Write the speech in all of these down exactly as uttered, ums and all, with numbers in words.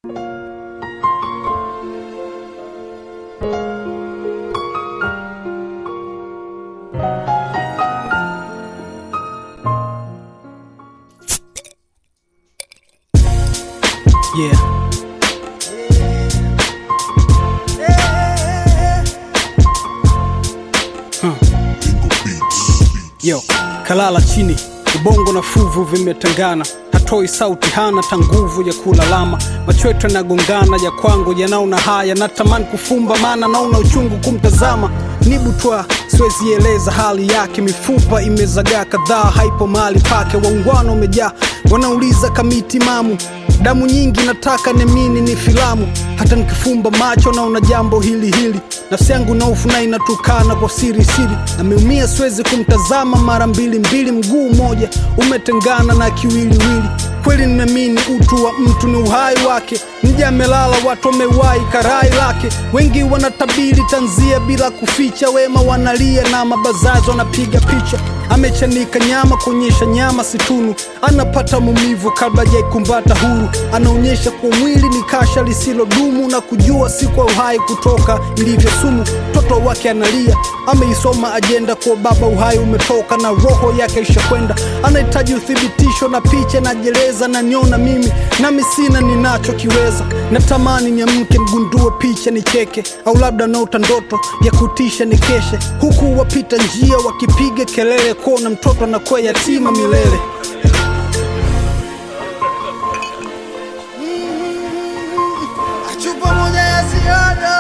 Yeah. Huh. Yo, kalala chini, ubongo na fuvu vimetangana, hatoi sauti, hana tanguvu ya kulalama, machweto yanagongana ya kwangu yanaona haya, natamani kufumba maana naona uchungu kumtazama, nibutwa siwezi eleza hali yake, mifupa imezagaa kadhaa haipo mahali pake, waungwana umejaa wanauliza kamiti mamu, damu nyingi nataka nemini ni filamu, hata nikifumba macho naona jambo hili hili, nafsi yangu na ufu na inatukana kwa siri siri, ameumia siwezi kumtazama mara mbili mbili, mguu moja umetengana na kiwiliwili, kweli nimeamini utu wa mtu ni uhai wake, nje amelala watu wamewai karai lake, wengi wanatabiri tanzia bila kuficha, wema wanalia na mabazazi wanapiga picha, amechanika nyama kuonyesha nyama situnu, anapata mumivu kabla hajaikumbata huru, anaonyesha kwa mwili ni kasha lisilo dumu, na kujua si kwa uhai kutoka ilivyo sumu, mtoto wake analia, ameisoma ajenda kwa baba uhai umetoka na roho yake ishakwenda, anahitaji uthibitisho na picha na jeleza, na niona mimi nami sina ninacho kiweza, natamani niamke mgundue picha nicheke, au labda naota ndoto ya kutisha nikeshe, huku wapita njia wakipiga kelele kuona mtoto anakuwa yatima milele. Chupa moja ya ziada.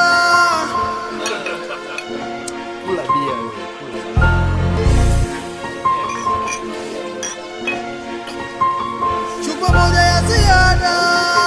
Kula bia wewe, kula. Chupa moja ya ziada.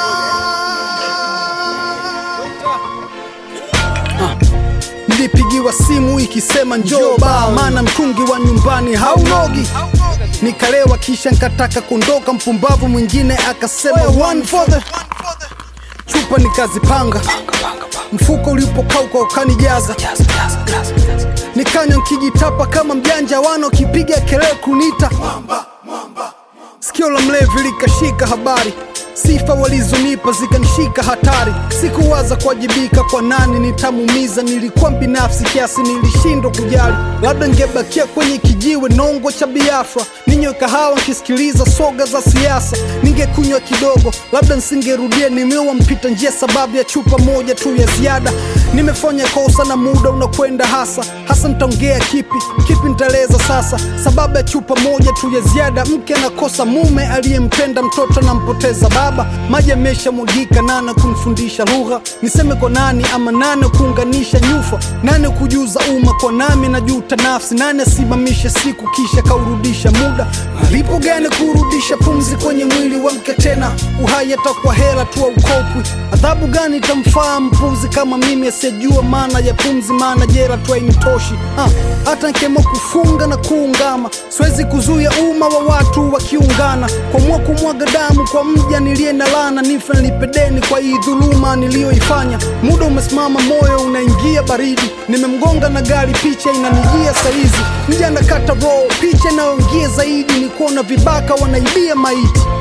Nilipigiwa simu ikisema njoo baa, maana mtungi wa nyumbani haunogi, nikalewa kisha nkataka kundoka, mpumbavu mwingine akasema one for the chupa, nikazipanga mfuko ulipokauka ukanijaza, nikanywa nkijitapa kama mjanja, wano kipiga kelele kunita sikio la mlevi likashika habari, sifa walizonipa zikanishika hatari, sikuwaza kuwajibika kwa nani nitamumiza, nilikuwa binafsi kiasi nilishindwa kujali, labda ngebakia kwenye kijiwe nongo cha Biafra, ninywe kahawa nkisikiliza soga za siasa, ningekunywa kidogo labda nsingerudia, nimewa mpita njia sababu ya chupa moja tu ya ziada, nimefanya kosa na muda unakwenda hasa hasa, nitaongea kipi kipi nitaeleza sasa, sababu ya chupa moja tu ya ziada, mke anakosa mume aliyempenda, mtoto nampoteza baba, maji yamesha mwagika, nane kunifundisha lugha, niseme kwa nani ama nane kuunganisha nyufa, nane kujuza umma kwa nami na juta nafsi, nane simamisha siku kisha kaurudisha muda, malipo gani kurudisha pumzi kwenye mwili wa mke tena, uhai atakuwa hela tu au kopwi, adhabu gani itamfaa mpuzi kama mimi asiyejua maana ya pumzi, maana jela tu hainitoshi, ah, hata nkemo kufunga na kuungama, siwezi kuzuia umma wa watu wakiungana, kwa mwa kumwaga damu kwa mja nilie na lana, nife nilipedeni kwa hii dhuluma nilioifanya, muda umesimama moyo unaingia baridi, nimemgonga na gari picha inanijia saizi, mja nakata roho picha inayoingia zaidi, ni kuona vibaka wanaibia maiti.